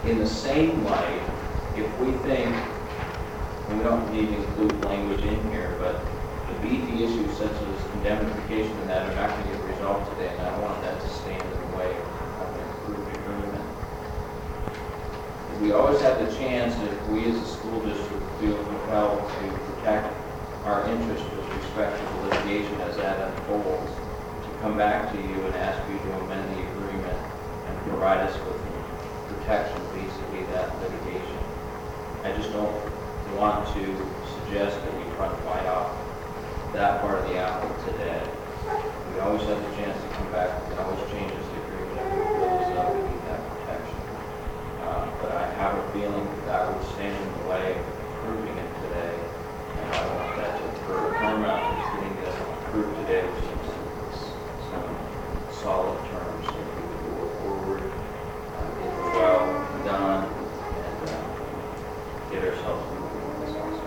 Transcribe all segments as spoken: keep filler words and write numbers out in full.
in the same light, if we think, and we don't need to include language in here, but the B T issues such as indemnification and that are not going to get resolved today, and I don't want that to stand in the way of an improved agreement. We always have the chance, if we as a school district feel compelled to protect our interest with respect to the litigation as that unfolds, to come back to you and ask you to amend the agreement and provide us with protection vis-a-vis that litigation. I just don't want to suggest that we try to fight off that part of the apple today. We always have the chance to come back. We can always change this agreement if we feel as though we need that protection. Uh, but I have a feeling that that would stand in the way of approving it today, and I don't want that to occur. Paramount is getting this approved today with some, some solid terms so we can go forward, uh, get it well done, and uh, get ourselves moving in this also.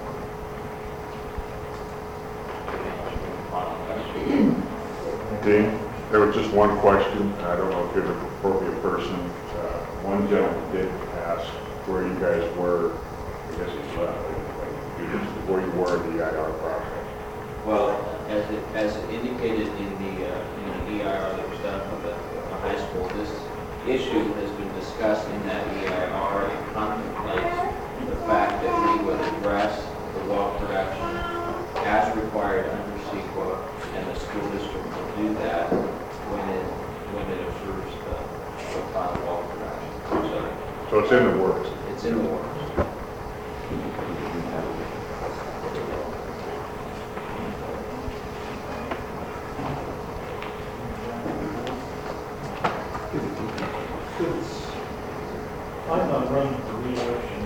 Dean, there was just one question, and I don't know if you're the appropriate person. Uh, one gentleman did ask where you guys were, I guess he's left, where you were in the E I R process. Well, as it, as it indicated in the, uh, in the E I R that was done for the, the high school, this issue has been discussed in that E I R. It contemplates the fact that we would address the well production as required under CEQA, and the school district will do that when it when it approves the, the final well production. So, So it's in the works. it's in the works. I'm not running for re-election.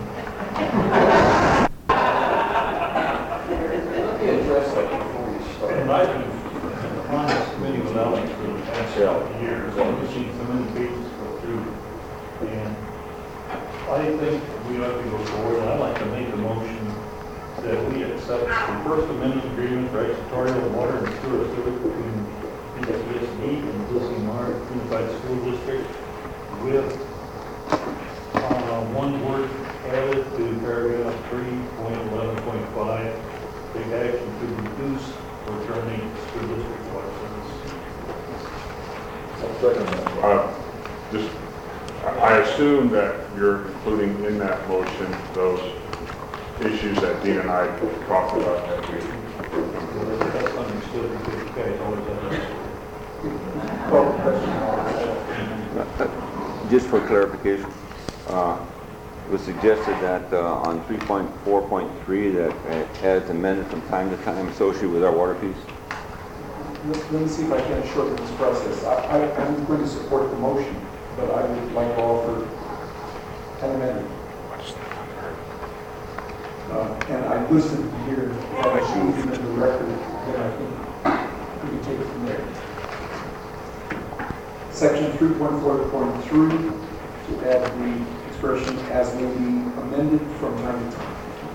Let me address that before you start. And I've been on this committee with Alex for the past several years. I've seen so many cases go through. And I think we ought to go forward. I'd like to make a motion that we accept the First Amendment Agreement for Executorial Water and Sewer Service between P S E S D and Wilson Mart Unified School District with uh, one word added to paragraph three point eleven point five. Take action to reduce or terminate school district water service. Uh, just, I I assume that you're including in that motion those issues that Dean and I talked about that week. That's understood because you guys always have that. Just for clarification, uh, it was suggested that uh, on three point four point three that it has amended from time to time associated with our water piece. Let let me see if I can shorten this process. I, I, I'm going to support the motion, but I would like to offer an amendment. Uh, and I listened here, if I see it in the record, then I think we can take it from there. Section three point four point three, to add the expression as may be amended from time to time.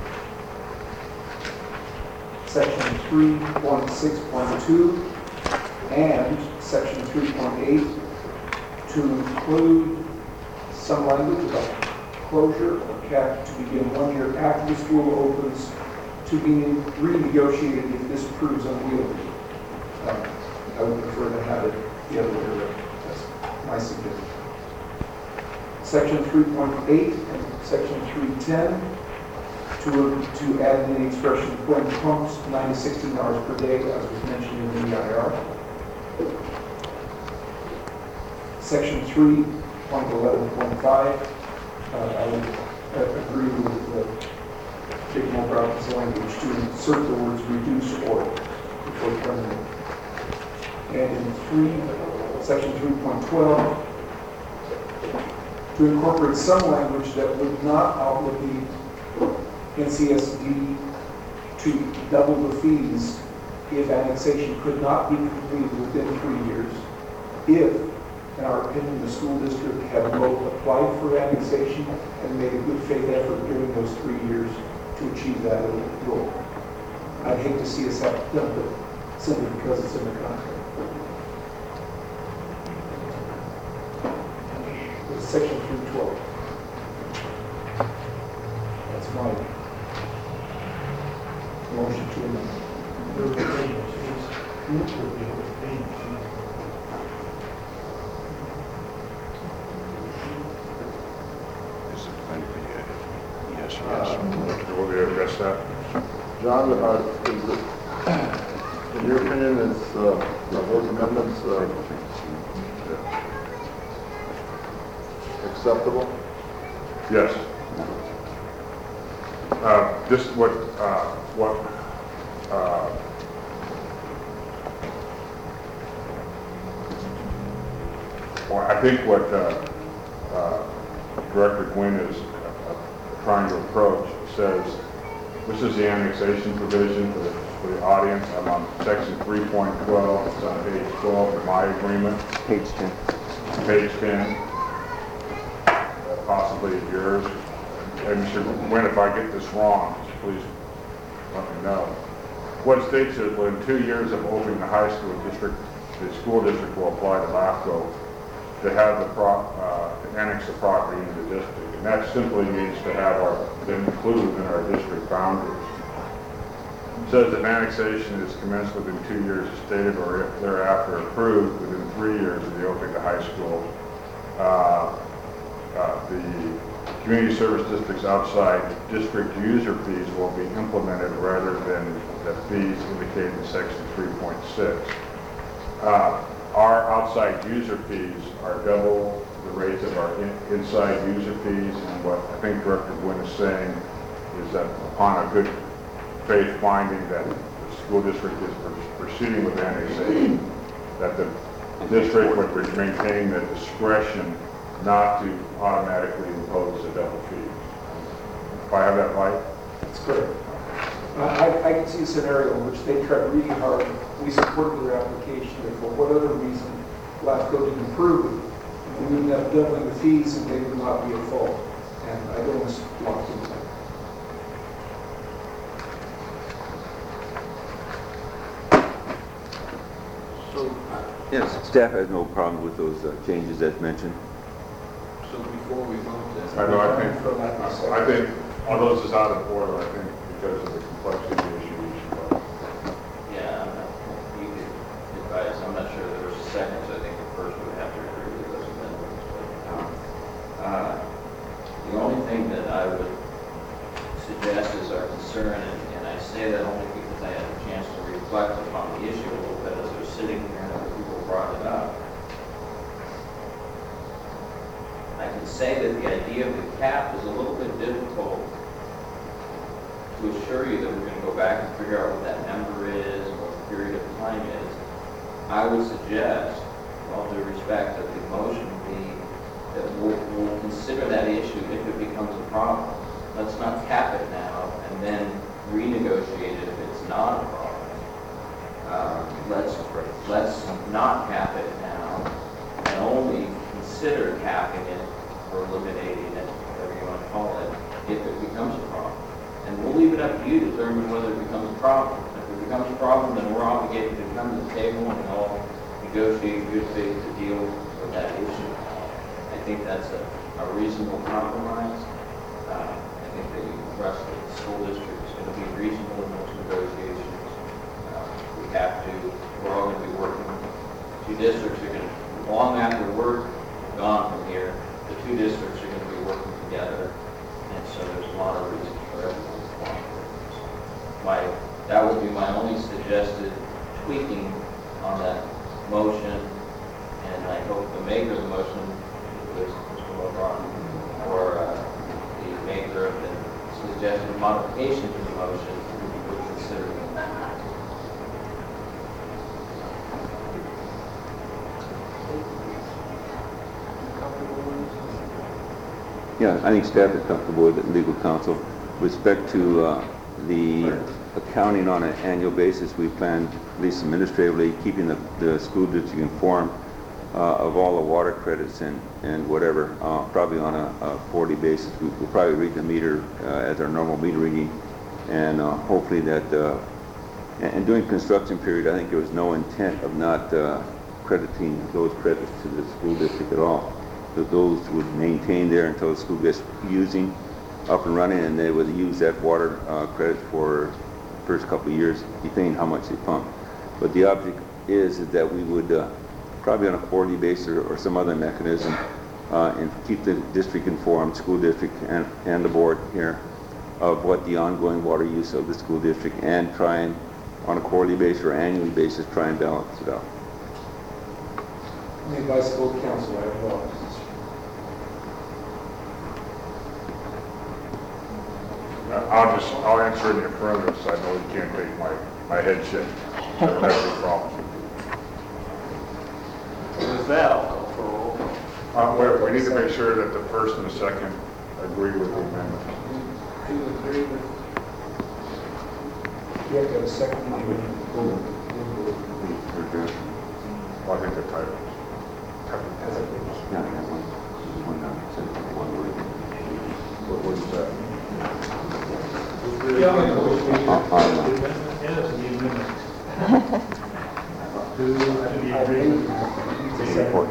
Section three point six point two and section three point eight to include some language about closure or cap to begin one year after the school opens, to be renegotiated if this proves unwieldy. Uh, I would prefer to have it the other way around. That's my suggestion. Section three point eight and section three ten to, to add in the expression when pumps nine to sixteen hours per day, as was mentioned in the E I R. Section three point eleven point five, uh, I would uh, agree with the Dick Mulbrown's language to insert the words reduce or before terminate. And in three, section three point twelve, to incorporate some language that would not obligate N C S D to double the fees if annexation could not be completed within three years. If, in our opinion, the school district had both applied for annexation and made a good faith effort during those three years to achieve that goal. I'd hate to see us have to dump it simply because it's in the contract. Section three twelve. my motion to amend. There will be payments, yes. There will be payments, yes. Yes, yes. Will you address that? John, uh, is it, in your opinion, is, uh, are those amendments, uh, acceptable? Yes. Uh, Just what, uh, what, uh, well, I think what uh, uh, Director Gwynn is uh, trying to approach says, this is the annexation provision for the, for the audience. I'm on section three point twelve, it's on page twelve of my agreement, Page ten. page ten, uh, possibly yours. And Mister Gwynn, if I get this wrong, just please let me know. What it states is within two years of opening the high school district, the school district will apply to LAFCO to have the pro, uh, to annex the property into the district. And that simply means to have our, to include in our district boundaries. It says that annexation is commenced within two years as stated, or if thereafter approved within three years of the opening of high school. Uh, uh, the community service districts outside district user fees will be implemented rather than the fees indicated in section three point six. Uh, our outside user fees are double the rates of our in, inside user fees, and what I think Director Gwynn is saying is that upon a good faith finding that the school district is proceeding with annexation, that the district would maintain the discretion not to automatically impose a double fee. If I have that right? That's correct. Uh, I, I can see a scenario in which they tried really hard, we supported their application, and for whatever reason, LAFCO didn't approve it. We would end up doubling the fees and they would not be at fault. And I don't want to do that. So, Yes, staff has no problem with those uh, changes as mentioned. so before we vote this, I know, I think, I think, although this is out of order, I think because of the complexity of the issue, we should vote. yeah, I'm not, you could advise, I'm not sure there was a second, so I think the first would have to agree with those amendments. But, um, uh, the only thing that I would suggest is our concern, and, and I say that only because I had a chance to reflect upon the issue a little bit as I was sitting here and other people brought it up. I can say that the idea of the cap is a little bit difficult to assure you that we're going to go back and figure out what that number is, what the period of time is. I would suggest, with all due respect, that the motion be that we'll, we'll consider that issue if it becomes a problem. Let's not cap it now and then renegotiate it if it's not a problem. Um, let's, let's not cap it now and only consider capping it or eliminating it, whatever you want to call it, if it becomes a problem. And we'll leave it up to you to determine whether it becomes a problem. If it becomes a problem, then we're obligated to come to the table and all negotiate good faith to deal with that issue. I think that's a, a reasonable compromise. Uh, I think that you trust that the school district is going to be reasonable in those negotiations. Uh, we have to, we're all going to be working, two districts are going to, long after we're gone from here, the two districts are going to be working together, and so there's a lot of reasons for everyone to cooperate. My, that would be my only suggested tweaking on that motion, and I hope the maker of the motion, was Mister LeBron, or uh, the maker of the suggested modification to the motion, would consider it. Yeah, I think staff is comfortable with it, legal counsel. With respect to uh, the accounting on an annual basis, we plan, at least administratively, keeping the, the school district informed uh, of all the water credits and, and whatever, uh, probably on a, a forty basis. We, we'll probably read the meter uh, as our normal meter reading, and uh, hopefully that, uh, and, and during construction period, I think there was no intent of not uh, crediting those credits to the school district at all. That those would maintain there until the school gets using, up and running, and they would use that water uh, credit for first couple of years, depending how much they pump. But the object is that we would uh, probably on a quarterly basis or, or some other mechanism uh, and keep the district informed, school district and, and the board here, of what the ongoing water use of the school district, and try and on a quarterly basis or annually basis try and balance it out. Made by school council, I have no opposition. I'll just, I'll answer in the affirmative, so I know you can't take my, my head shit. I don't have any problem. With that, I'll call for a roll. Uh, we, we need to make sure that the first and the second agree with the amendment. Do you agree with? You have to have a second. Well, I think the title. As a group. Yeah, I have one. One, uh, one word. What was that? Yeah, I know. Uh, on, uh, Yeah, that's the amendment. To the agreement. Support.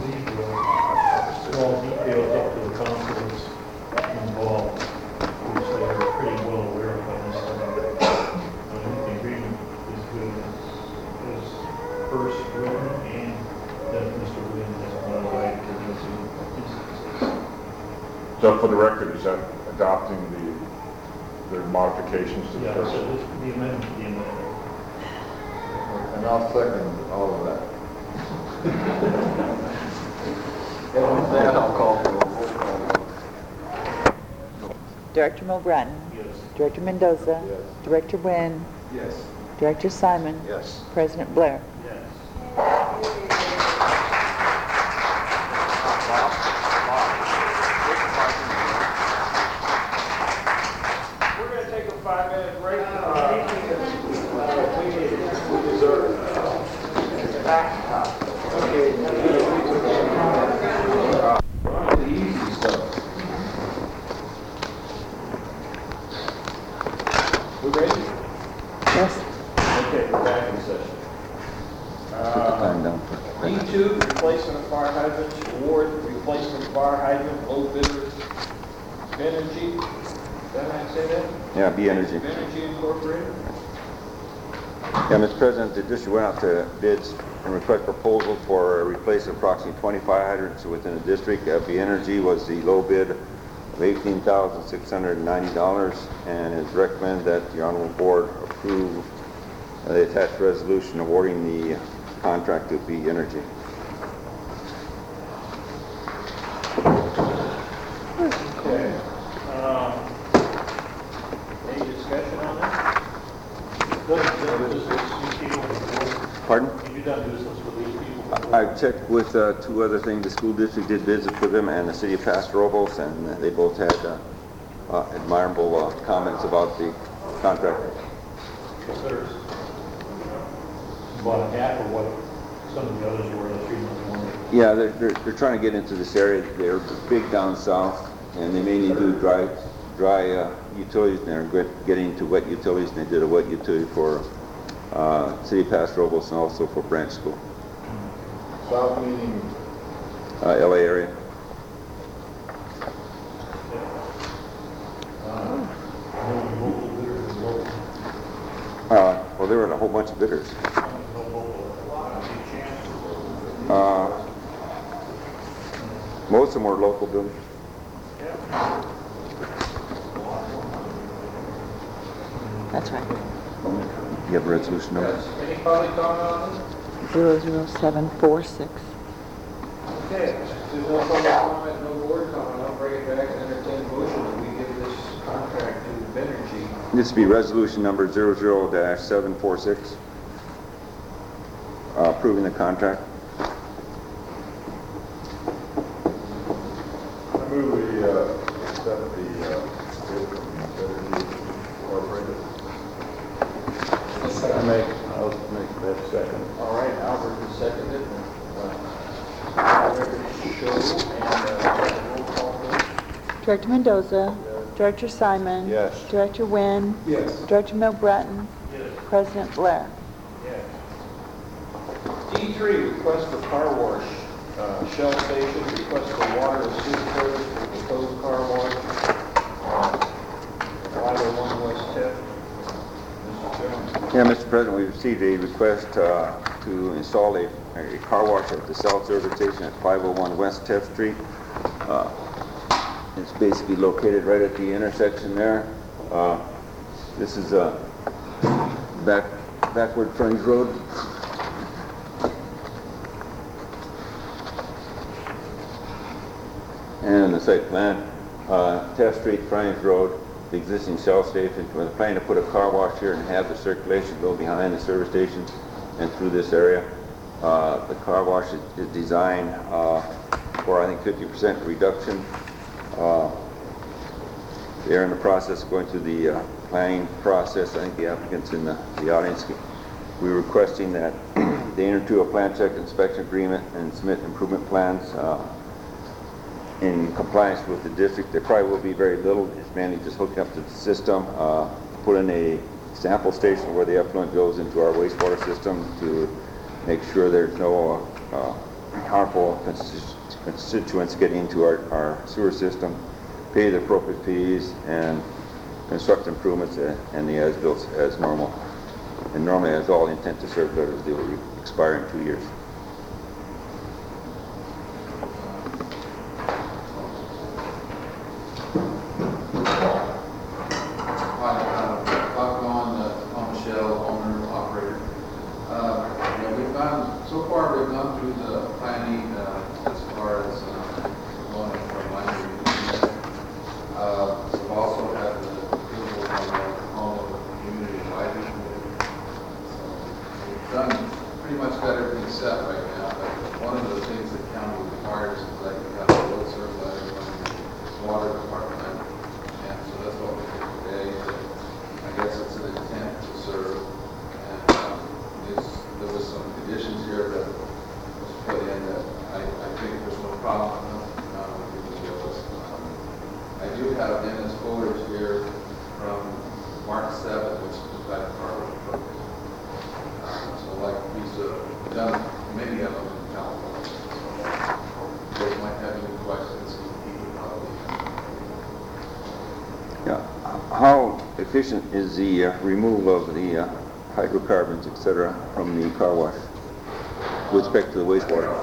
Small details up to the councils involved, which they are pretty well aware of by this time. I think the agreement is good as, as first written, and that Mister Wynn has modified to those instances. So for the record, is that adopting the, the modifications to the Yeah, first? so this, the amendment, the amendment. And I'll second all of that. With that, I'll call for a roll call. Director Milbratton. Yes. Director Mendoza. Yes. Director Wynn. Yes. Director Simon. Yes. President Blair. Yes. We're going to take a five-minute break. Uh, we deserve it. Back. Okay. The easy stuff. We ready? Yes. Okay, we're back in session. put the time down for D two, replacement of fire hydrants, award replacement fire hydrant, low bidder, Benergy. Did I say that? Yeah, B Energy. Benergy Incorporated. Yeah, Mister President, the district went out to bids and request proposal for a replacement of approximately twenty-five hydrants within the district. Uh, B Energy was the low bid of eighteen thousand six hundred ninety dollars, and it's recommended that the honorable board approve uh, the attached resolution awarding the contract to B Energy. Okay. Um, Any discussion on that? Does, does this, these people before? Pardon? Have you done business with these people before? I've checked with uh, two other things. The school district did visit with them, and the city of Paso Robles, and uh, they both had uh, uh, admirable uh, comments about the contract. There's about half of what some of the others were, the three months one. Yeah, they're, they're, they're trying to get into this area. They're big down south, and they mainly do dry, dry uh, utilities, and they're get- getting into wet utilities, and they did a wet utility for uh, City of Paso Robles and also for Branch School, South meaning, uh, L A area. Uh, no local bidders and local, Uh, well, there were a whole bunch of bidders. no local, uh, chances. Uh, most of them were local builders. That's right. You have a resolution number? Yes. Any public comment on this? Zero zero seven four six. Okay, if there's no public comment, no board comment, I'll bring it back and entertain a motion that we give this contract to Benergy. This would be resolution number zero zero seven four six, uh, approving the contract. I move we, uh, accept the, uh, bid from Energy Incorporated. I make. I'll make that second. All right, Albert has seconded. Uh, record show and uh, roll call vote. Director Mendoza. Director Simon. Yes. Director Wynn. Yes. Director Milbratton. Yes. President Blair. Yes. D three, request for car wash, uh, Shell Station, request for water and sewer service for proposed car wash. Uh, Yeah, Mister President, we received a request uh, to install a, a car wash at the South Service Station at five oh one West Tenth Street. Uh, It's basically located right at the intersection there. Uh, This is a back, backward frontage road. And the site plan, uh, Tenth Street frontage road, the existing Shell station. We're planning to put a car wash here and have the circulation go behind the service station and through this area. Uh, the car wash is, is designed uh, for, I think, fifty percent reduction. Uh, they're in the process of going through the uh, planning process. I think the applicant's in the, the audience. We're requesting that they enter into a plan check inspection agreement and submit improvement plans uh, in compliance with the district. There probably will be very little. It's mainly just hooking up to the system, uh, put in a sample station where the effluent goes into our wastewater system to make sure there's no uh, harmful constituents getting into our, our sewer system, pay the appropriate fees, and construct improvements and the as-built as normal. And normally has all intent to serve letters. They will expire in two years. Efficient is the uh, removal of the uh, hydrocarbons, et cetera, from the car wash with respect to the wastewater?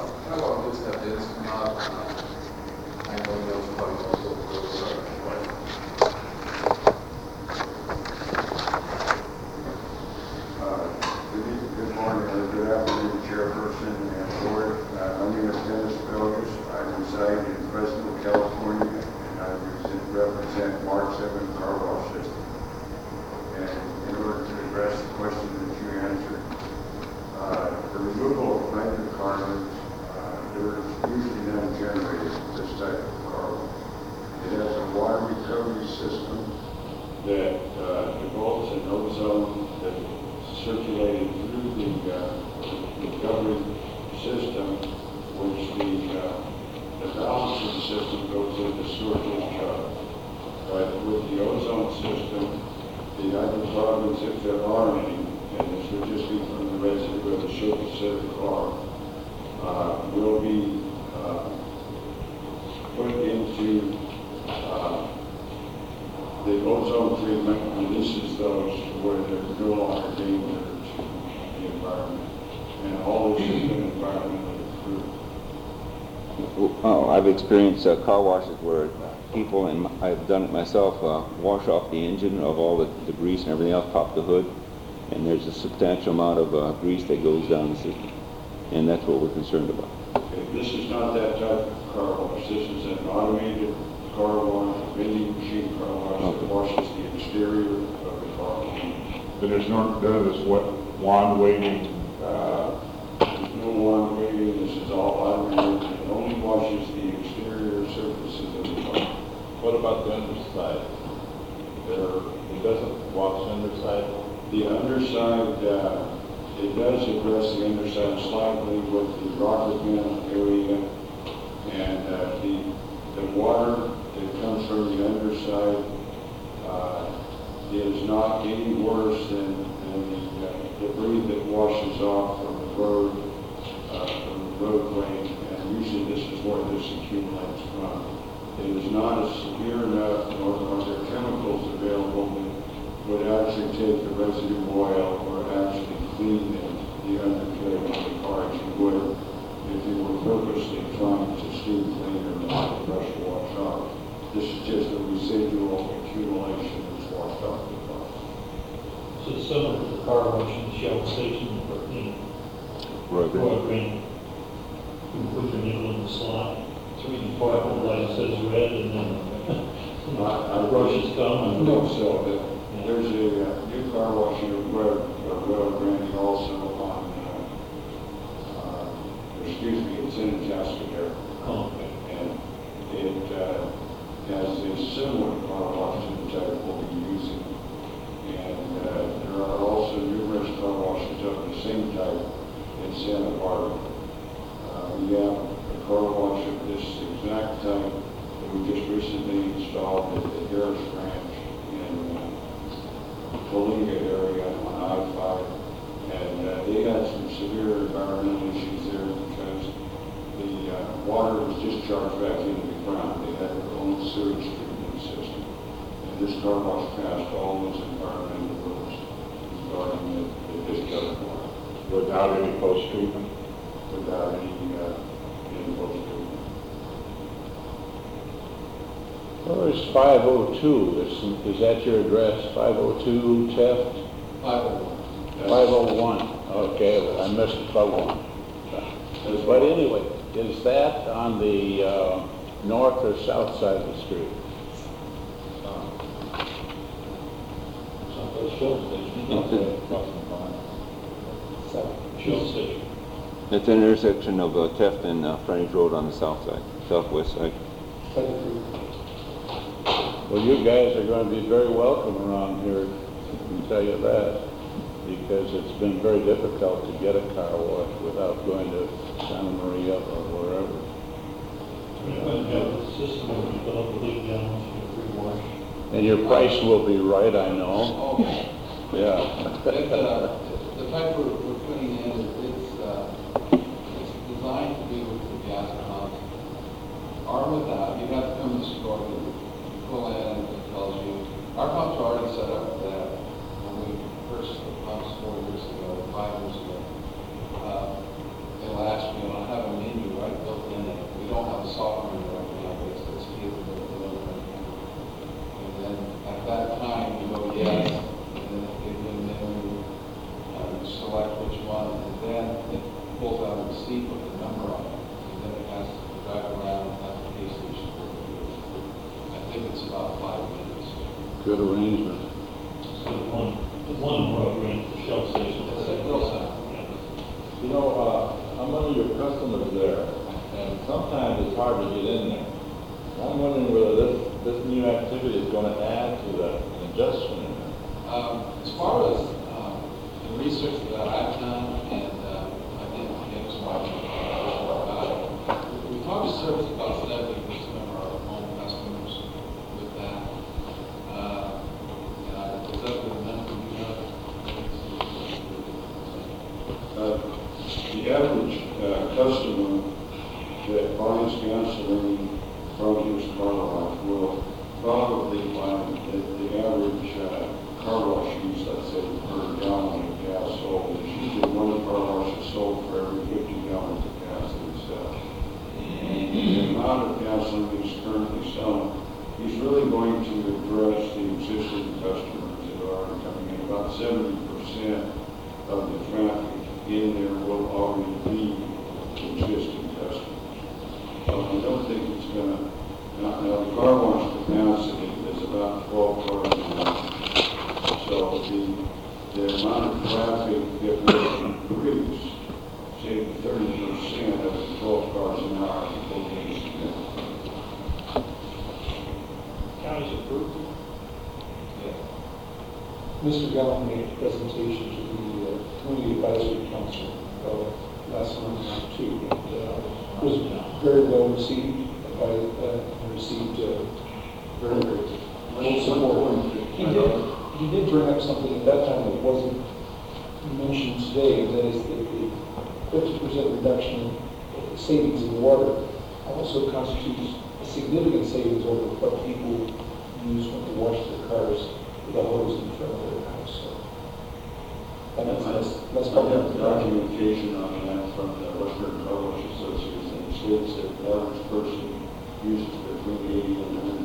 Good morning, or good afternoon, Chairperson and Board. Uh, my name is Dennis Belgers. I reside in Fresno, California, and I represent Mark seven Car Wash System. And in order to address the question that you answered, uh, the removal of hydrocarbons, uh, they're usually not generated with this type of car wash. It has a water recovery system that uh, develops an ozone that circulating through the uh, recovery system, which the, uh, the balance of the system goes into sewer discharge. But with the ozone system, the hydrocarbons, if there are any, and this would just be from the residue of the surface of the car, uh, will be uh, put into uh, the ozone treatment releases those where they're no longer danger to the environment. And all this has been environmentally approved. Oh, I've experienced uh, car washes where people, and I've done it myself, uh, wash off the engine of all the, the grease and everything else, pop the hood, and there's a substantial amount of uh, grease that goes down the system. And that's what we're concerned about. Okay, this is not that type of car wash. This is an automated car wash, vending machine car wash Okay. that washes the exterior of the car. But there's no, none of this what, wand waving, uh, There's no wand waving. This is all automated. It only washes the exterior surfaces of the car. What about the underside? There, it doesn't wash the underside? The underside, uh, it does address the underside slightly with the rocker vent area, and uh, the the water that comes from the underside uh, is not any worse than, than the uh, debris that washes off from the road, uh, from the roadway, and usually this is where this accumulates from. It is not as severe enough, nor are there chemicals available that would actually take the residue oil or is the residual accumulation that's washed off the top. So it's similar to the car wash and the Shell station for me. Roy Green. Roy Green. You can put your needle in the slot, three to five, the light says red, and then I- I- the brushes come and. No, so uh, there's a uh, new car wash in Red, uh, Red Branding also on, uh, uh, excuse me, it's in Jasper. Oh, okay. And it uh, has a similar car wash to the type we'll be using. And uh, there are also numerous car washes of the same type in Santa Barbara. Uh, we have a car wash of this exact type that we just recently installed at the Harris Ranch in uh, Coalinga area on I five. And uh, they had some severe environmental issues there because the uh, water was discharged back into the ground. They had their own sewage treatment system. And this car wash passed all those environmental rules regarding the, the discharge water Without any post-treatment? without any, uh, any post-treatment. Well, there's five oh two, is, is that your address, five oh two Taft? five oh one. five oh one, okay, well, I missed it by one. But anyway, is that on the uh, north or south side of the street? Someplace Shell station. Okay. Shell station. It's an intersection of uh, Taft and uh, Frontage Road on the south side, southwest side. Well, you guys are going to be very welcome around here, I can tell you that, because it's been very difficult to get a car wash without going to Santa Maria or wherever. We're going to have a system where we fill up the big gallons for free wash. And your price will be right, I know. Okay. Yeah. It, uh, the pipe we're, we're putting in, it's, uh, it's designed to be with the gas pump. Or without, you have to come to the store to pull in, it tells you. Our pumps are already set up for that. When we purchased the pumps four years ago, five years ago, uh, it'll ask me, and I have a menu right built in it. We don't have a software right now, but it's, it's capable of delivering. And then at that time, you go yes, and then it gives you a menu, uh, you select which one, and then it pulls out a receipt with the number on it. And then it has to drive around at the gas station. I think it's about five minutes. Good arrangement. So the one, the one Roy Green, the Shell station. That's it, real simple. You know, uh, I'm one of your customers there, and sometimes it's hard to get in there. I'm wondering whether this, this new activity is going to add to the adjustment in there. Um, as far as, um, the research that I've done, and, uh, I think James watching, uh, we probably service about seventy percent of our home customers with that. Uh, uh, is that the number you know? Uh, The average uh, customer that buys gasoline from his car wash will probably find that the average uh, car wash use, let's say, per gallon of gas sold is usually one car wash is sold for every fifty gallons of gas that he sells. The amount of gasoline he's currently selling, he's really going to address the existing customers that are coming in. About seventy percent of the traffic in there will already be existing customers. So I don't think it's gonna, now, now the car wash capacity is about twelve cars an hour. So the, the amount of traffic that will increase, say thirty percent of the twelve cars an hour will be significant. County's approved. Mister Galvin made a presentation to the uh, Community Advisory Council uh, last month or two, and uh, was very well received by, uh, and received uh, very, very full support. He did, he did bring up something at that time that wasn't mentioned today, and that is that the fifty percent reduction in savings in water also constitutes a significant savings over what people use when they wash their cars with a hose in front of their house. So, and that's, that's, that's I probably have documentation on that from the Western Car Wash Association. It states that the average person uses between eighty and one hundred fifty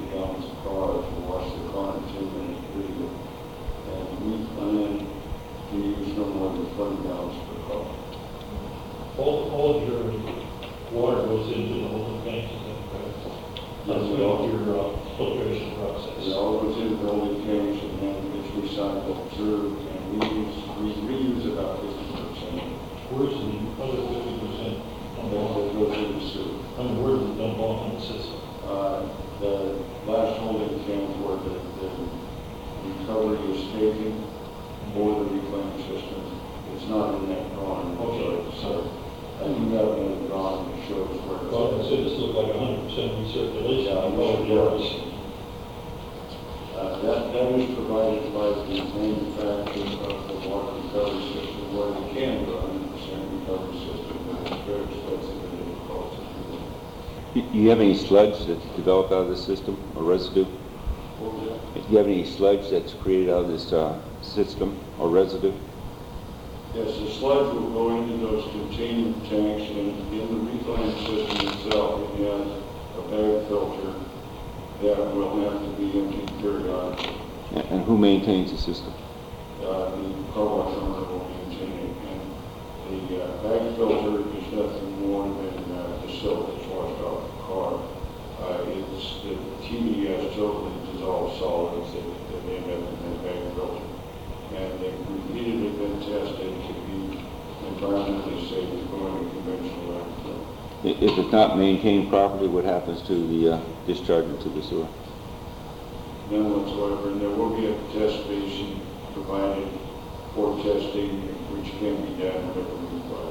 gallons of car to wash the car in ten minutes period. And we plan to use no more than twenty gallons per car. All, all of your water goes into the holding tanks, is that correct? That's Yes, all your uh, filtration process. It all goes in building tanks and then it's recycled through, and we use, we reuse about fifty percent. Where's the other fifty percent? And then it goes in the sewer. I mean, where does it dump off in the system? Uh, the last holding tank where the, the recovery is taken or the reclaim system, it's not in that drawing. Okay. So, I think that one drawing that shows where it's. Well, so this looks like a hundred percent recirculation. Yeah, I know it does. Uh, that, that is provided by the manufacturer of the water recovery system, where they can do a hundred percent recovery system, but it's very expensive and it costs. You you have any sludge that's developed out of this system, or residue? Do you have any sludge that's created out of this uh, system, or residue? Yes, the sludge will go into those containing tanks, and in the reclaim system itself, it has a bag filter that will have to be emptied periodically. And and who maintains the system? Uh, the car wash owner will maintain it, and the uh, bag filter is nothing more than uh, the silt that's washed off the car. Uh, it's the T D S, totally dissolved solids that, that they have in that bag filter. And they've repeatedly been tested to be environmentally safe going to conventional landfill. I- If it's not maintained properly, what happens to the uh, discharge into the sewer? None whatsoever, and there will be a test station provided for testing, which can be done whenever required.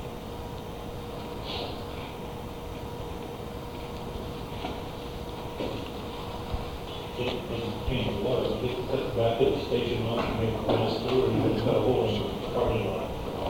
Doesn't doesn't change the water, but they cut it back to the station line and make it pass through, and you cut a hole in the parking lot.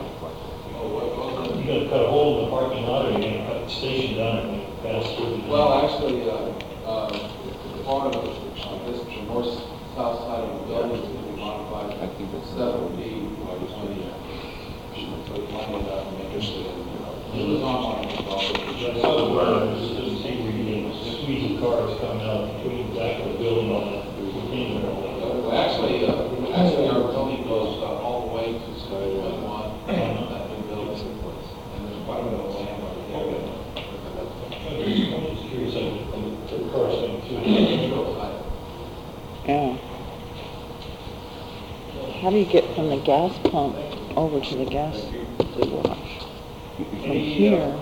You gotta cut a hole in the parking lot, or you gonna cut the station down and make it pass through? Well, actually, uh, uh, part of it, uh, this, the north, south side of the building is going to be modified. I think that's- Seven feet, like twenty, so it's line it up and make it, uh, it was on my, That's how the water is, doesn't see where you can squeeze the cars coming out between the back of the building on that retaining wall. Well, actually, uh, actually, our building goes uh, all the way to seven twenty-one, that new building, and there's quite a bit of land over there. I'm just curious, like, the cars coming through. Yeah. How do you get from the gas pump over to the gas wash? From here,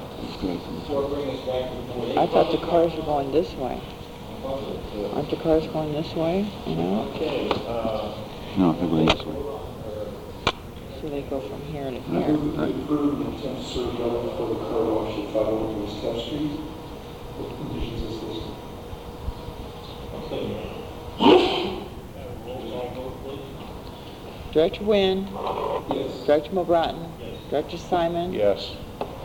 I thought the cars were going this way. Aren't the cars going this way, you know? No, they're going this way. So they go from here to I here. move that we approve the intent to serve development for the car wash at five oh one West tenth Street with conditions as listed. Director Wynn, Yes. Director Mulbratton, Director Simon, Yes.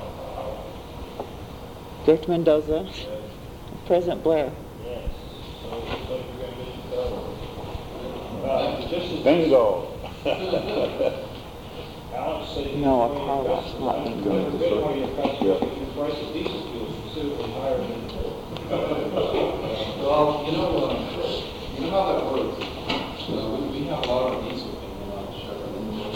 Director Mendoza, President Blair. Bingo. No, a car wash, not in Going this way. Yeah. Well, you know, uh, you know how that works. Uh, we, we have a lot of diesel coming on Chevrolet.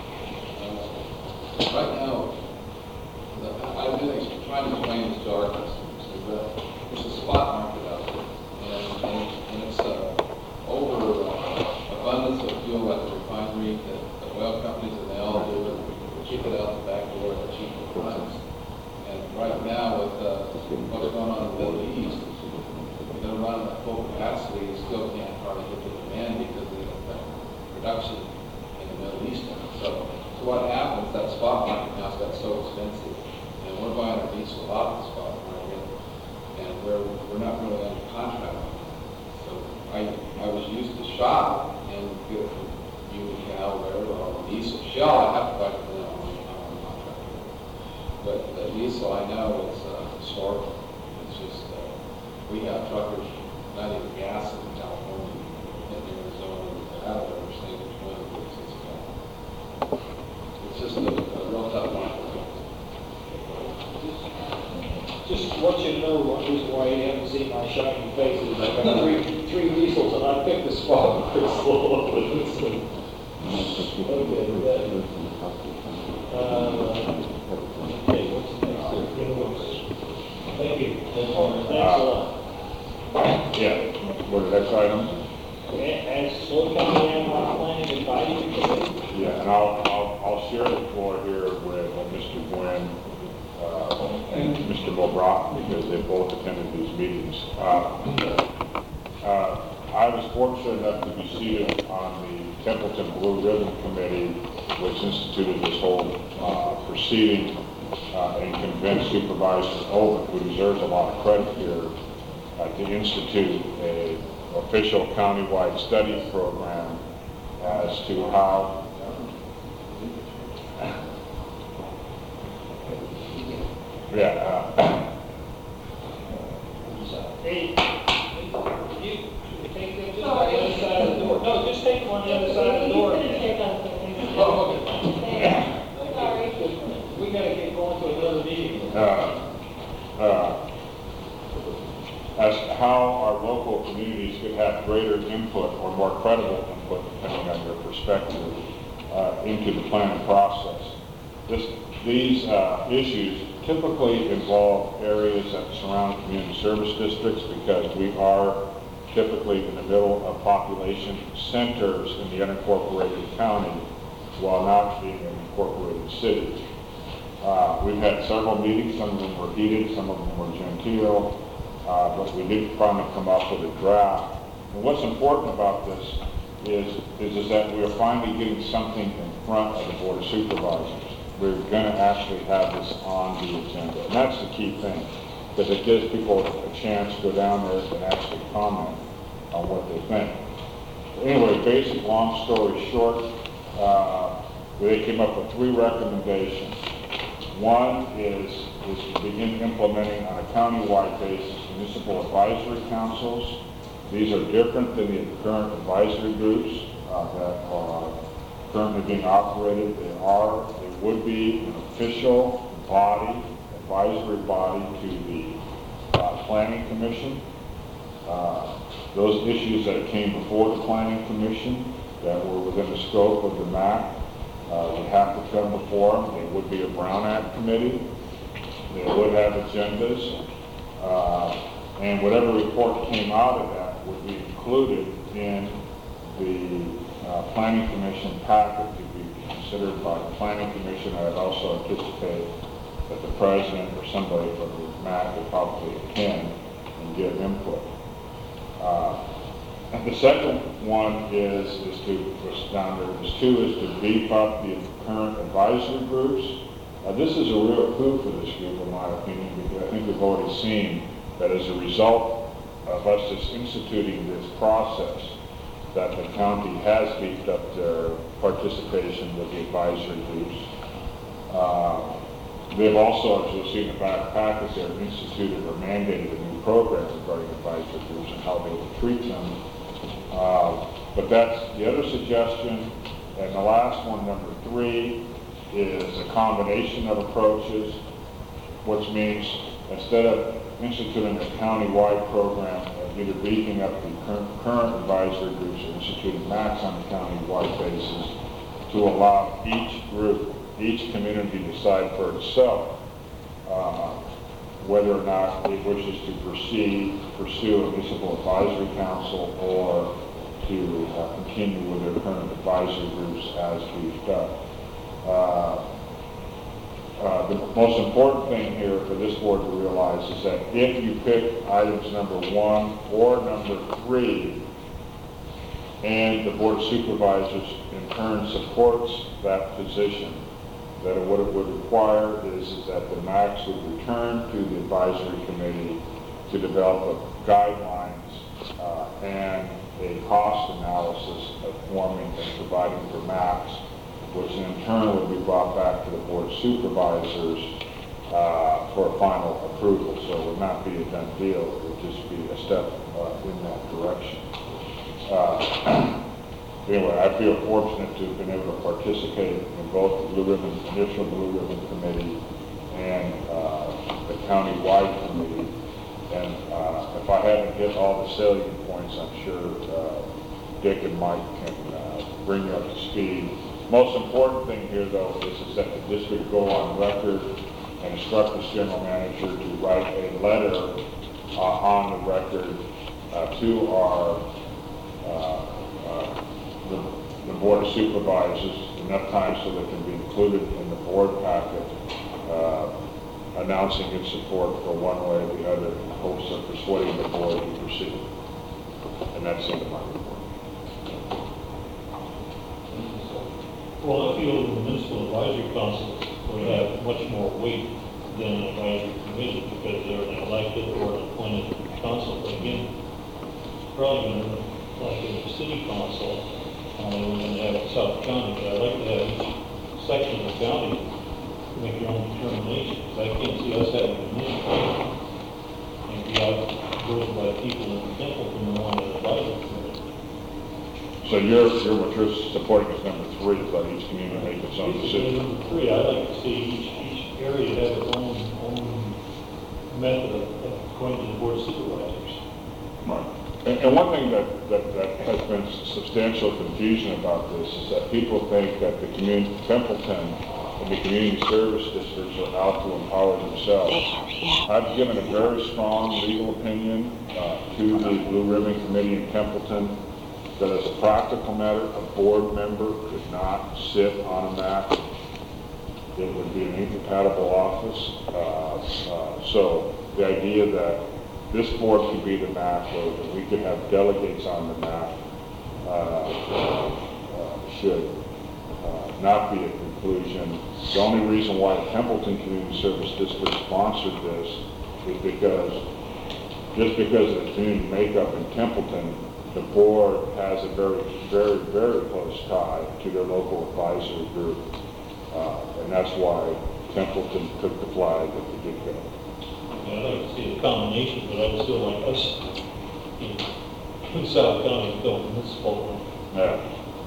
Uh, right now, the, I've been ex- trying to explain this to our customers, is that there's a spot market out there, and, and, and it's uh, over uh, abundance of fuel at the refinery, that the oil companies, and they all do it, keep it out the back door at cheaper price. And right now, with uh, what's going on in the Middle East, they're running at full capacity and still can't hardly get the demand because of the production in the Middle East now. So, so what happens, that spot market now has got so expensive, and we're buying our diesel off the spot market, and we're, we're not really under contract on it. So I, I was used to shop and get it from you and Cal, wherever, or diesel. Shell, I have to buy from them on on contract. But the diesel, I know, is uh, historical. It's just, uh, we have truckers, not even gas in California, in Arizona, out of every state, which one of these is got. It's just a, a real tough market. Just to let you know, the reason why you haven't seen see my shiny faces. I got three, three weasels, and I picked the spot for slow. Okay, that, uh, okay, what's next? Thank you. Thanks a lot. Yeah, what the next item? As Slow County Animal Planning Advisory Committee. Yeah, and I'll, I'll, I'll share the floor here with uh, Mister Nguyen uh, and Mister Mobrock, because they both attended these meetings. Uh, uh, I was fortunate enough to be seated on the Templeton Blue Ribbon Committee, which instituted this whole uh, proceeding uh, and convinced Supervisor Owen, who deserves a lot of credit here, uh, to institute a official countywide study program as to how yeah uh, Hey, you take them just on the other side of the door. No, just take them on the other side of the door. Oh, okay. Sorry. We gotta get going to another meeting. uh, uh, as to how our local communities could have greater input or more credible input, depending on your perspective, uh, into the planning process. This, these uh, issues typically involve areas that surround community service districts, because we are typically in the middle of population centers in the unincorporated county, while not being an incorporated city. Uh, we've had several meetings, some of them were heated, some of them were genteel. Uh, but we did finally come up with a draft. And what's important about this is, is, is that we are finally getting something in front of the Board of Supervisors. We're going to actually have this on the agenda. And that's the key thing, because it gives people a chance to go down there and actually comment on what they think. Anyway, basic, long story short, uh, they came up with three recommendations. One is, is to begin implementing on a county-wide basis municipal advisory councils. These are different than the current advisory groups uh, that are currently being operated. They are, they would be an official body, advisory body to the uh, Planning Commission. Uh, those issues that came before the Planning Commission that were within the scope of the M A C uh, would have to come before them. They would be a Brown Act committee. They would have agendas. Uh, and whatever report came out of that would be included in the uh, Planning Commission packet to be considered by the Planning Commission. I'd also anticipate that the President or somebody from the M A C would probably attend and give input. Uh, and the second one is, is to, down there, is two, is to beef up the current advisory groups. Uh, this is a real coup for this group, in my opinion, because I think we've already seen that as a result of us just instituting this process, that the county has beefed up their participation with the advisory groups. Uh, they've also, as you'll see in the back package, they've instituted or mandated a new program regarding advisory groups and how they will treat them. Uh, but that's the other suggestion. And the last one, number three, is a combination of approaches, which means instead of instituting a county-wide program of either beefing up the current, current advisory groups or instituting M A Cs on a county-wide basis, to allow each group, each community to decide for itself uh, whether or not it wishes to proceed, pursue a municipal advisory council, or to uh, continue with their current advisory groups as beefed up. Uh, uh, the most important thing here for this board to realize is that if you pick items number one or number three, and the Board of Supervisors in turn supports that position, that what it would require is, is that the M A Cs would return to the advisory committee to develop guidelines uh, and a cost analysis of forming and providing for M A Cs, which in turn would be brought back to the Board of Supervisors uh, for a final approval. So it would not be a done deal, it would just be a step uh, in that direction. Uh, anyway, I feel fortunate to have been able to participate in both the Blue Ribbon, initial Blue Ribbon Committee and uh, the county-wide committee. And uh, if I haven't hit all the salient points, I'm sure uh, Dick and Mike can uh, bring you up to speed. Most important thing here, though, is, is that the district go on record and instruct this general manager to write a letter uh, on the record uh, to our uh, uh, the, the board of supervisors enough time so that it can be included in the board packet, uh, announcing its support for one way or the other in hopes of persuading the board to proceed. And that's the end of my report. Well, I feel the municipal advisory council would have much more weight than an advisory committee because they're an elected or an appointed council. But again, probably going to, like in the city council, uh, we're going to have it South County, but I'd like to have each section of the county to make their own determination. Because I can't see us having a municipal and be outvoted by people in Templeton who want an advisory committee. So you're, you're, what you're supporting is number three, is let each community make its own decision. Number three, I'd like to see each, each area have its own, own method of, of going to the board of supervisors. Right. And, and one thing that, that, that has been substantial confusion about this is that people think that the community, Templeton and the community service districts are out to empower themselves. I've given a very strong legal opinion uh, to the Blue Ribbon Committee in Templeton that as a practical matter, a board member could not sit on a map. It would be an incompatible office. Uh, uh, so the idea that this board could be the map or that we could have delegates on the map uh, uh, should uh, not be a conclusion. The only reason why the Templeton Community Service District sponsored this is because just because of the community makeup in Templeton, the board has a very, very, very close tie to their local advisory group, uh, and that's why Templeton took the flag at the get-go. I'd like to see a combination, but I would still like us in South County to go municipal. Yeah.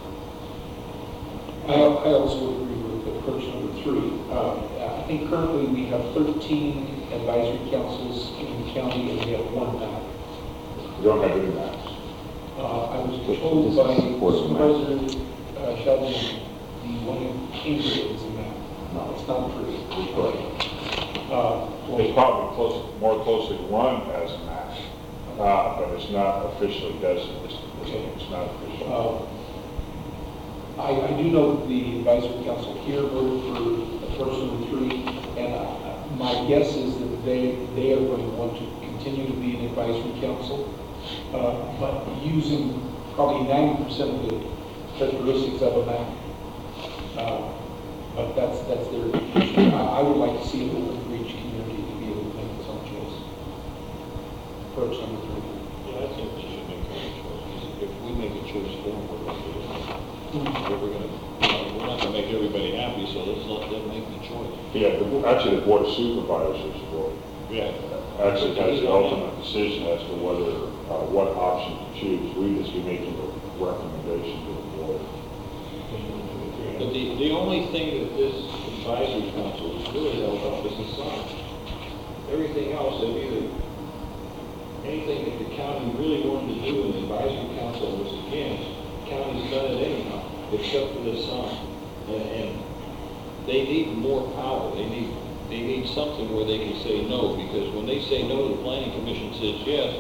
I, I also agree with approach number three. Uh, I think currently we have thirteen advisory councils in the county and we have one map. We don't have any maps. Uh, I was told by Supervisor uh, Sheldon, the one in Cambridge is a map. No, it's not true. Uh, well, It's probably close, more closely run as a map, uh, but it's not officially designated. It's, it's not official. uh, I, I do know that the advisory council here voted for approach number three, and uh, my guess is that they, they are going to want to continue to be an advisory council. Uh, but using probably ninety percent of the characteristics of a map. Uh, but that's that's their decision. I, I would like to see it open for each community to be able to make its own choice. Approach number three. Yeah, I think they should make their own choice. If we make a choice for them, we're going to do it. We're going to, we're not going to make everybody happy, so let's let them make the choice. Yeah, the, actually the board of supervisors will Yeah. actually has the ultimate decision as to whether, uh, what option to choose. We just be making a recommendation to the board. But the, the only thing that this advisory council is really held up is the sign. Everything else, they've either, anything that the county really wanted to do and the advisory council was against, the county's done it anyhow, except for this sign. And, and they need more power. They need They need something where they can say no, because when they say no, the planning commission says yes,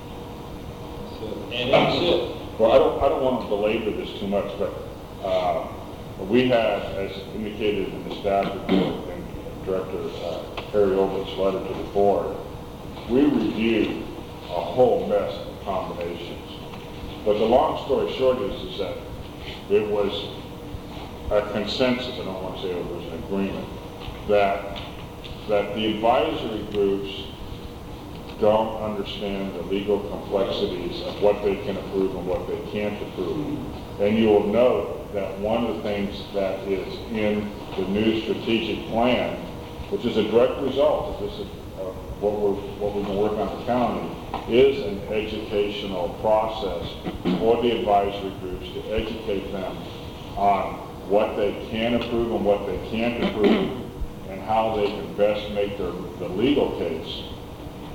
and that's it. Well, I don't, I don't want to belabor this too much, but uh, we had, as indicated in the staff report and Director uh, Harry Overt's letter to the board, we reviewed a whole mess of combinations. But the long story short is, is that it was a consensus, I don't want to say it was an agreement, that that the advisory groups don't understand the legal complexities of what they can approve and what they can't approve. And you will note that one of the things that is in the new strategic plan, which is a direct result of this, uh, what we're, what we've been working on the county, is an educational process for the advisory groups to educate them on what they can approve and what they can't approve, and how they can best make their, the legal case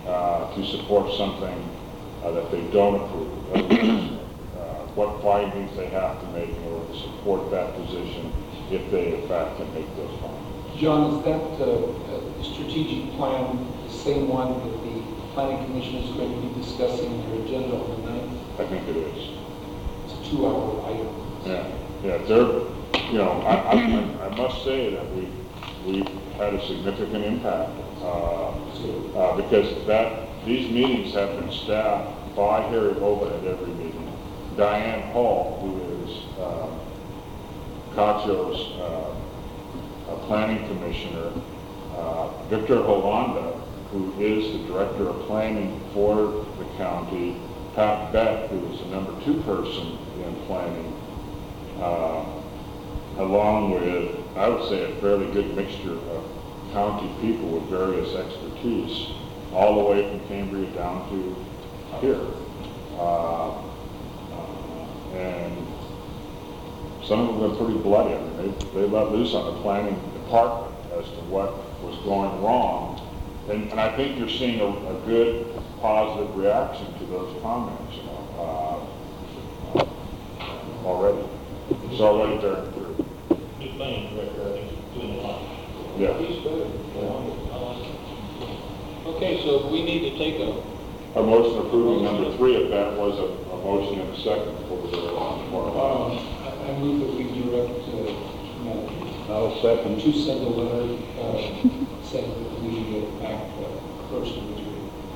uh, to support something uh, that they don't approve. That is, uh, what findings they have to make in order to support that position if they in fact can make those findings. John, is that uh, uh, strategic plan the same one that the planning commission is going to be discussing in their agenda on the ninth? I think it is. It's a two-hour item. Yeah, yeah, they're, you know, I, I, I must say that we, we've had a significant impact, uh, uh, because that, these meetings have been staffed by Harry Hoba at every meeting. Diane Hall, who is, uh, Caccio's, uh, a planning commissioner, uh, Victor Holanda, who is the director of planning for the county, Pat Beck, who is the number two person in planning, uh, along with, I would say, a fairly good mixture of county people with various expertise, all the way from Cambria down to here. Uh, uh, and some of them are pretty bloody. I mean, they, they let loose on the planning department as to what was going wrong. And, and I think you're seeing a, a good, positive reaction to those comments, you know, uh, uh, already. It's already bearing through. New planning director, I think, is doing a lot. Yeah. He's good. I like it. Okay, so we need to take a, A motion approving number three, if that was a, a motion and a second for the, for Um, I I move that we direct, uh, Madam I'll second. to send a letter, uh, saying that we uh, act uh, first of the three.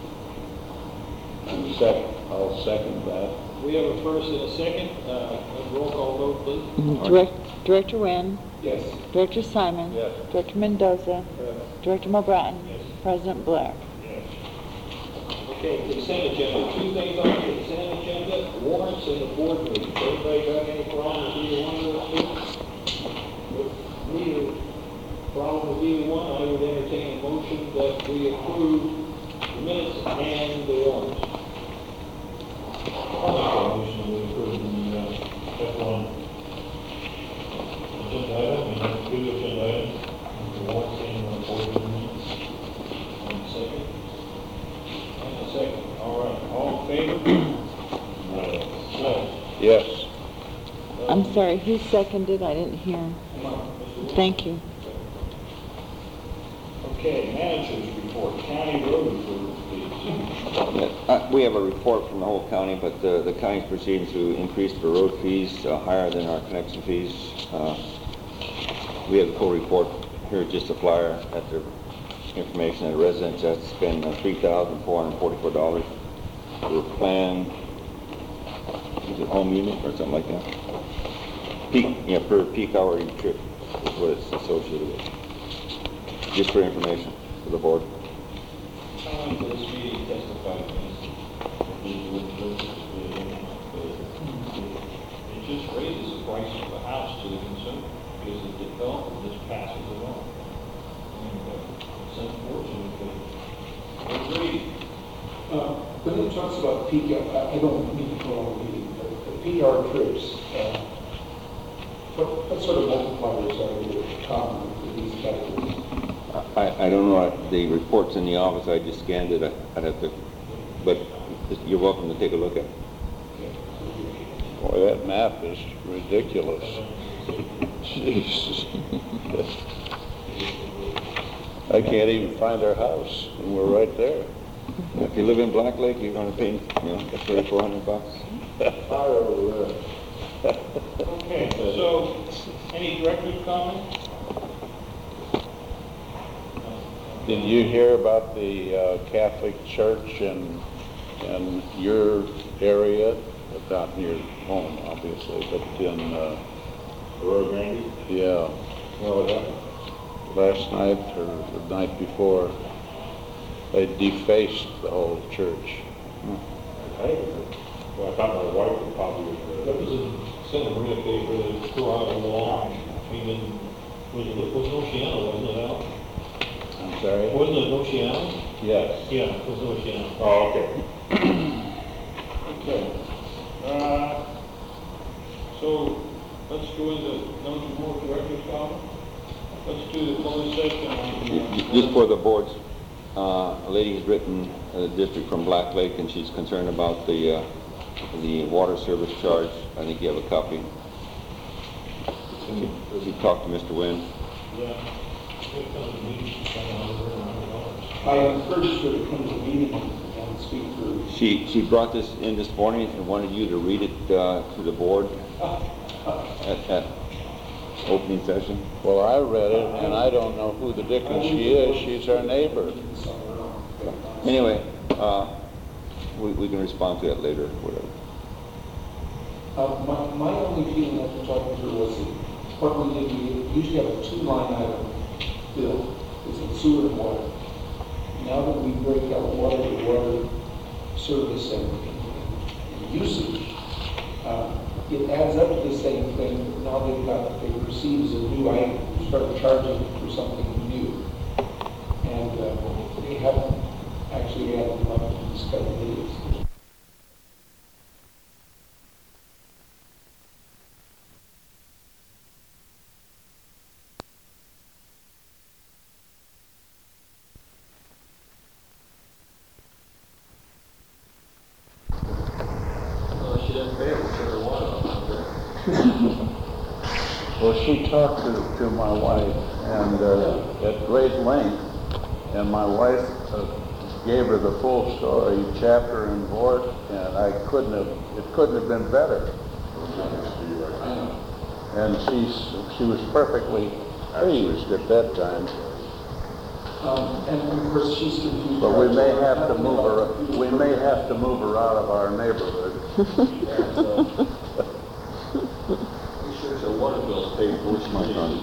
And second, I'll second that. we have a first and a second, uh, a roll call vote, please. Direct, Director Wynn, Yes. Director Simon, Yes. Director Mendoza, Director Mulbratton, President Blair. Okay, consent agenda, two things on the consent agenda, warrants and the board meeting. Everybody got any problem with either one of those two? If neither problem with either one, I would entertain a motion that we approve the minutes and the warrants. I'll make a motion to approve the, uh, F one agenda item, and have two agenda items, the warrants and the board meetings. One second. And a second. All right, all in favor? No. Yes. I'm sorry, who seconded? I didn't hear. Thank you. Okay, managers report, county road improvement, please. Yeah, uh, We have a report from the whole county, but the, the county's proceeding to increase the road fees uh, higher than our connection fees. Uh, We have the full report here, just a flyer at the information that residents have to spend uh, three thousand four hundred forty-four dollars for plan, is it home unit or something like that? Peak, yeah, per peak hour trip is what it's associated with. Just for information for the board. Someone for this meeting testified to this. It just raises the price of the house to the consumer, because the developer just passes it on. And uh, it's unfortunate, but it's greedy. Uh, When it talks about peak, I I don't mean to go on the meeting, but the P R trips, uh, what what sort of multipliers are there common for these categories? I, I don't know, I- the report's in the office, I just scanned it, I- I'd have to, but you're welcome to take a look at it. Boy, that map is ridiculous. Jeez. I can't even find our house, and we're right there. If you live in Black Lake, you're gonna pay, you know, thirty-four hundred bucks. Okay, so, any director's comments? Did you hear about the uh, Catholic Church in, in your area? Not in your home, obviously, but in, uh, Road Grande? yeah, Well, that, last night or the night before, they defaced the whole church. I think, well, I thought my wife would probably, That uh, was in Santa Maria paper, they threw out a wall, even, was it, was Oceano, wasn't it, Al? I'm sorry? Wasn't it Oceano? Yes. Yeah, it was Oceano. oh, okay. Okay. Uh, so, let's go into, no more director's comment? Let's do the closed session on the... Just for the boards, uh, a lady has written a district from Black Lake, and she's concerned about the, uh, the water service charge. I think you have a copy. She, she talked to Mister Wynn. I encouraged her to come to the meeting and speak for. She, she brought this in this morning and wanted you to read it, uh, to the board at, at opening session. Well, I read it, and I don't know who the dickens she is. She's our neighbor. Anyway, uh, we, we can respond to that later, whatever. Uh, my, my only feeling after talking to her was that what we did, we usually have a two-line item bill, it's in sewer and water. Now that we break out water to water service and, and usage, uh, it adds up to the same thing. Now they've got, they perceive as a new item, start charging for something new. And uh, they haven't actually added them up to these couple of days. Well, she talked to, to my wife, and uh, at great length, and my wife uh, gave her the full story, chapter and verse, and I couldn't have, it couldn't have been better. And she's, she was perfectly pleased at that time. Um, and of course, she's confused. But we may have to move her, we may have to move her out of our neighborhood. There's a water bill paid for, which might not.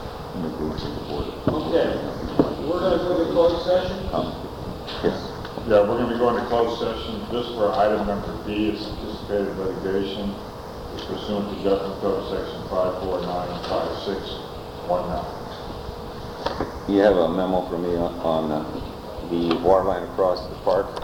Okay, we're gonna go to closed session? Yes. Yeah, we're gonna be going to closed session just for item number B, it's anticipated litigation pursuant to Government Code Section five four nine five six one nine. You have a memo from me on, on uh, the water line across the park.